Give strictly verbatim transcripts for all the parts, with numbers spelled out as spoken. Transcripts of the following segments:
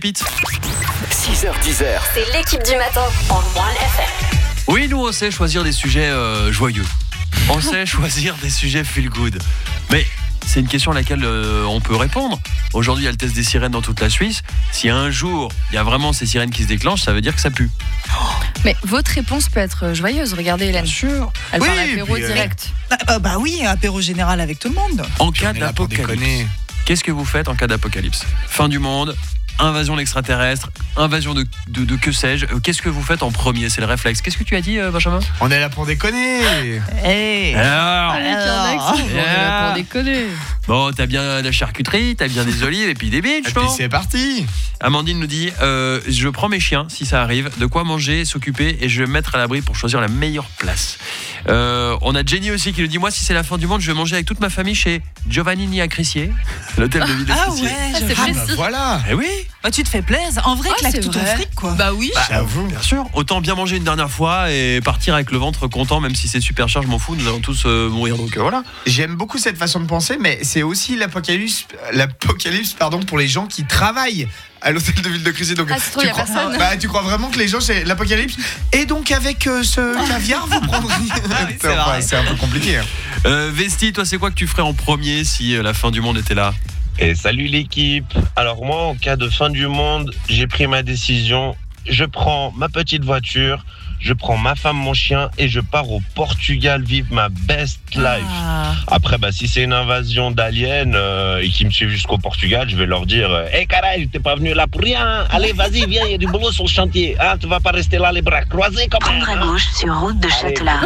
It. six heures dix. C'est l'équipe du matin en One F M. Oui, nous on sait choisir des sujets euh, joyeux. On sait choisir des sujets feel good. Mais c'est une question à laquelle euh, on peut répondre. Aujourd'hui, il y a le test des sirènes dans toute la Suisse. Si un jour, il y a vraiment ces sirènes qui se déclenchent, ça veut dire que ça pue. Mais votre réponse peut être joyeuse. Regardez Hélène. Bien sûr. Elle Oui, parle apéro puis, euh, direct. Ah, euh, bah oui, apéro général avec tout le monde. En cas On est là pour d'apocalypse, déconner. qu'est-ce que vous faites en cas d'apocalypse ? Fin du monde, invasion d'extraterrestres, invasion de, de, de que sais-je. Euh, Qu'est-ce que vous faites en premier ? C'est le réflexe. Qu'est-ce que tu as dit, euh, Benjamin ? On est là pour déconner. Hey. Alors, Avec un accent, on est là pour déconner. bon, t'as bien de la charcuterie, t'as bien des olives et puis des Et bitches, puis non ? c'est parti. Amandine nous dit euh, je prends mes chiens si ça arrive, de quoi manger, s'occuper et je vais me mettre à l'abri pour choisir la meilleure place. Euh, on a Jenny aussi qui nous dit moi si c'est la fin du monde je vais manger avec toute ma famille chez Giovannini à Crissier, l'hôtel de ville de Ah Crissier. ouais, Ah, je- c'est ah, précis. Bah voilà. Eh oui, bah, tu te fais plaisir. En vrai, Ah, claque c'est tout ton vrai. fric, quoi. Bah oui. J'avoue. bien sûr. Autant bien manger une dernière fois et partir avec le ventre content, même si c'est super cher, je m'en fous, nous allons tous euh, mourir donc euh, voilà. J'aime beaucoup cette façon de penser, mais c'est aussi l'apocalypse, l'apocalypse pardon, pour les gens qui travaillent à l'hôtel de ville de Crissier. Donc, Ah, c'est trop, y a crois, personne. bah, tu crois vraiment que les gens, c'est l'apocalypse ? Et donc, avec euh, ce caviar, vous prendriez. oui, c'est Enfin, vrai. c'est un peu compliqué. hein. Euh, Vesti, toi c'est quoi que tu ferais en premier si euh, la fin du monde était là ? Et salut l'équipe. Alors moi, en cas de fin du monde, j'ai pris ma décision. Je prends ma petite voiture, je prends ma femme, mon chien et je pars au Portugal vivre ma best life. Ah. Après, bah, si c'est une invasion d'aliens euh, et qu'ils me suivent jusqu'au Portugal, je vais leur dire « Hé hey, caray, t'es pas venu là pour rien. Allez, vas-y, viens, il y a du boulot sur le chantier. Hein, tu vas pas rester là les bras croisés quand même. Prendre à hein. gauche sur route de Allez, Châtelard.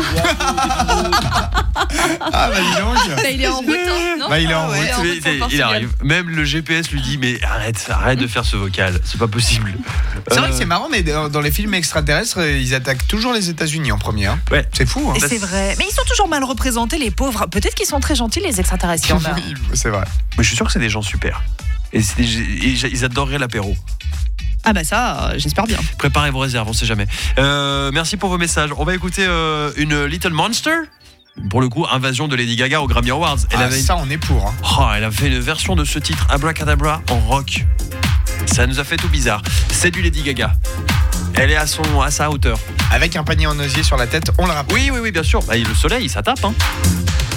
Ah, bah, dis donc. Là, il est en route, hein, non Bah, il est en Ah ouais, route. en Mais, route pour le il Portugal. arrive. Même le G P S lui dit mais arrête, arrête de faire ce vocal, c'est pas possible. C'est vrai Euh, que c'est marrant, mais dans dans les films extraterrestres, ils attaquent toujours les États-Unis en premier. hein. Ouais. C'est fou. Hein. Et c'est vrai. Mais ils sont toujours mal représentés, les pauvres. Peut-être qu'ils sont très gentils, les extraterrestres. il y en a. Oui, c'est vrai. Mais je suis sûr que c'est des gens super. Et, c'est des- et ils adoreraient l'apéro. Ah bah ça, euh, j'espère bien. Préparez vos réserves, on sait jamais. Euh, merci pour vos messages. On va écouter euh, une Little Monster. Pour le coup, invasion de Lady Gaga au Grammy Awards. Elle, Ah, avait, ça, on est pour. hein. oh, elle a fait une version de ce titre Abracadabra en rock. Ça nous a fait tout bizarre. C'est du Lady Gaga. Elle est à, son, à sa hauteur. Avec un panier en osier sur la tête, on le rappelle. Oui, oui, oui, bien sûr. Bah, le soleil, ça tape. Hein.